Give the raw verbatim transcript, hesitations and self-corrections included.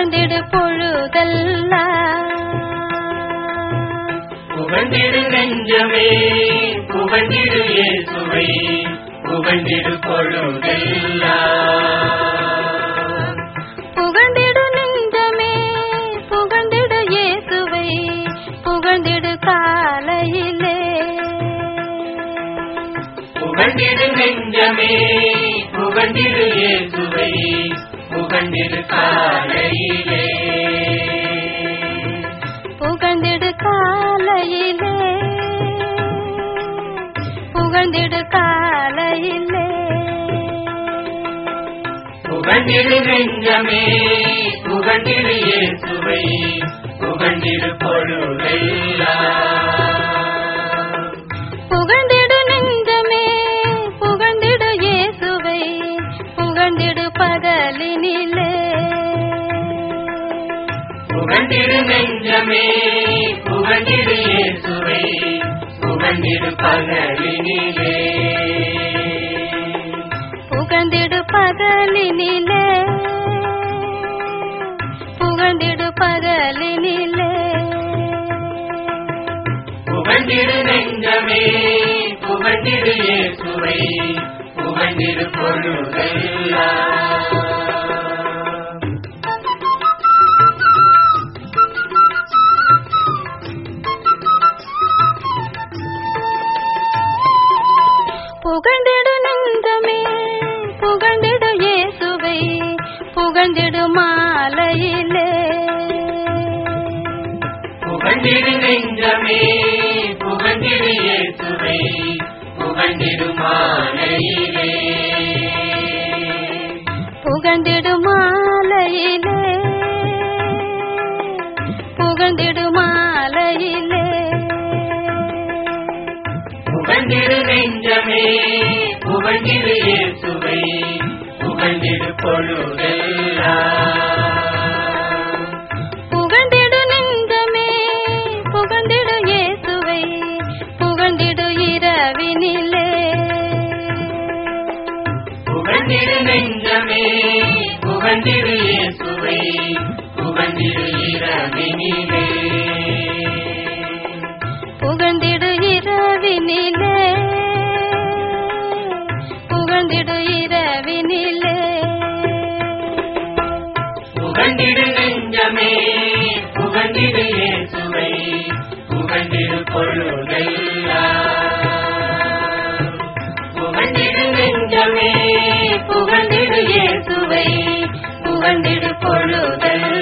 புகழ்ந்திடு பொழுதெல்லாம் புகழ்ந்திடு நெஞ்சமே புகழ்ந்திடு இயேசுவை புகழ்ந்திடு பொழுதெல்லாம் புகழ்ந்திடு நெஞ்சமே புகழ்ந்திடு இயேசுவை புகழ்ந்திடு காலையிலே புகழ்ந்திடு நெஞ்சமே புகழ்ந்திடு இயேசுவை புகழ்ந்திடு காலையிலே புகழ்ந்திடு காலையிலே புகழ்ந்திடு காலையிலே புகழ்ந்திடு நெஞ்சமே புகழ்ந்திடு இயேசுவை புகழ்ந்திடு பொழுதெல்லாம் புகழ்ந்திடு நெஞ்சமே புகழ்ந்திடு இயேசுவை புகழ்ந்திடு பகலினிலே புகழ்ந்திடு நெஞ்சமே புகழ்ந்திடு இயேசுவை புகழ்ந்திடு பகலினிலே புகழ்ந்திடு பகலினிலே புகழ்ந்திடு பகலினிலே புகழ்ந்திடு நெஞ்சமே புகழ்ந்திடு இயேசுவை புகழ்ந்திடு பொழுதெல்லாம் புகழ்ந்திடு நெஞ்சமே புகழ்ந்திடு இயேசுவை புகழ்ந்திடு மாலையிலே புகழ்ந்திடு நெஞ்சமே புகழ்ந்திடு இயேசுவை புகழ்ந்திடு மாலையிலே புகழ்ந்திடு மாலையிலே புகழ்ந்திடு மாலையிலே புகழ்ந்திடு நெஞ்சமே புகழ்ந்திடு இயேசுவை புகழ்ந்திடு பொழுதெல்லாம் புகழ்ந்திடு நெஞ்சமே புகழ்ந்திடு இயேசுவை புகழ்ந்திடு இரவினிலே புகழ்ந்திடு நெஞ்சமே புகழ்ந்திடு இயேசுவை புகழ்ந்திடு இரவினிலே புகழ்ந்திடு இரவினிலே புகழ்ந்திடு இரவினிலே புகழ்ந்திடு நெஞ்சமே புகழ்ந்திடு இயேசுவை புகழ்ந்திடு பொழுதெல்லாம் புகழ்ந்திடு நெஞ்சமே புகழ்ந்திடு இயேசுவை புகழ்ந்திடு பொழுதெல்லாம்